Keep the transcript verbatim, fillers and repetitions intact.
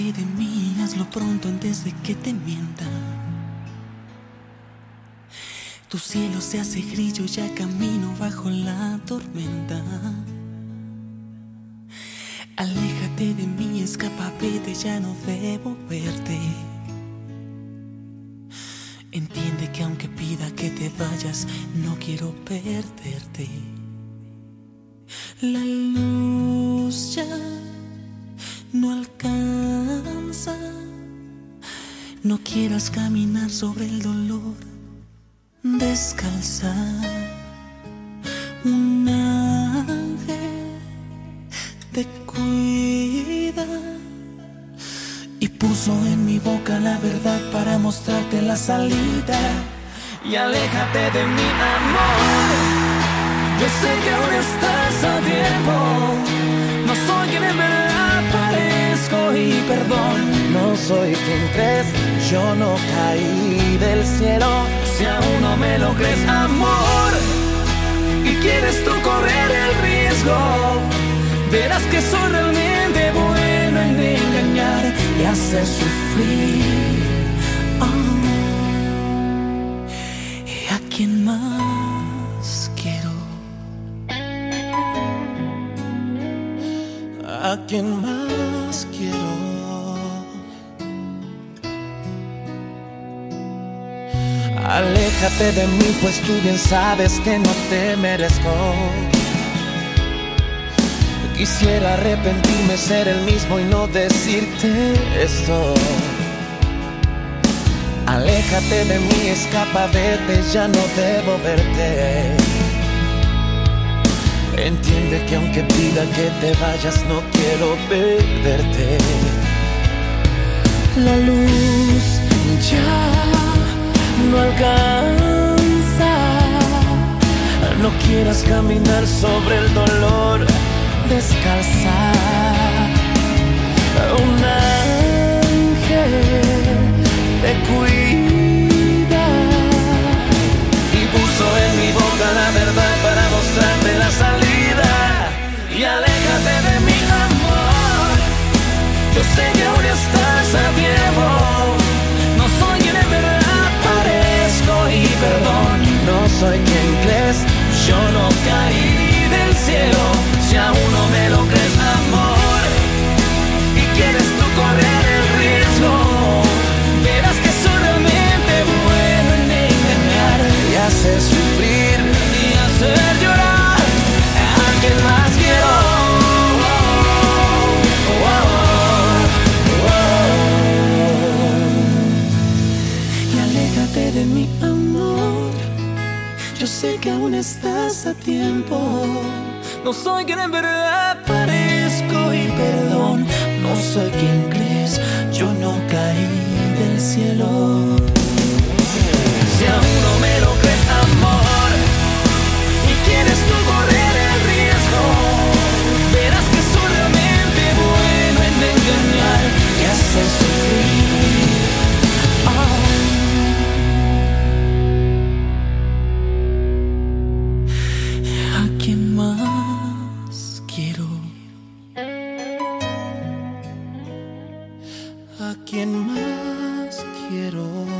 Aléjate de mí, hazlo pronto antes de que te mienta. Tu cielo se hace grillo, ya camino bajo la tormenta. Aléjate de mí, escapa, vete, ya no debo verte. Entiende que aunque pida que te vayas, no quiero perderte. La luz ya no alcanza. No quieras caminar sobre el dolor descalza. Un ángel te cuida y puso en mi boca la verdad para mostrarte la salida. Y aléjate de mi amor, yo sé que aún estás a tiempo. No soy quien en verdad parezco y perdón. No soy quien crees, yo no caí del cielo. Si aún no me lo crees, amor, y quieres tú correr el riesgo, verás que soy realmente bueno en engañar y hacer sufrir. Oh. ¿Y a quién más quiero? ¿A quién más quiero? Aléjate de mí, pues tú bien sabes que no te merezco. Quisiera arrepentirme, ser el mismo y no decirte esto. Aléjate de mí, escapa, vete, ya no debo verte. Entiende que aunque pida que te vayas, no quiero perderte. La luz ya no alcanza. No quieras caminar sobre el dolor descalza. Un ángel te cuida y puso en mi boca la verdad para mostrarte la salida. Y aléjate de mi amor, yo sé que aún estás a tiempo. No soy quien en verdad parezco y perdón. No soy quien crees, yo no caí del cielo. Si aún no me lo crees, amor, y quieres tú correr el riesgo, verás que soy realmente bueno en engañar y hacer sufrir y hacer llorar. ¿A quién más quiero? Oh, oh, oh. Y aléjate de mi amor, yo sé que aún estás a tiempo. No soy quien en verdad parezco y perdón. No soy quien crees, yo no caí del cielo. Si aún no me lo crees, amor, y quieres tú correr el riesgo, verás que soy realmente bueno en engañar y hacer sufrir. Oh. ¿A quién más quiero? ¿A quién más quiero?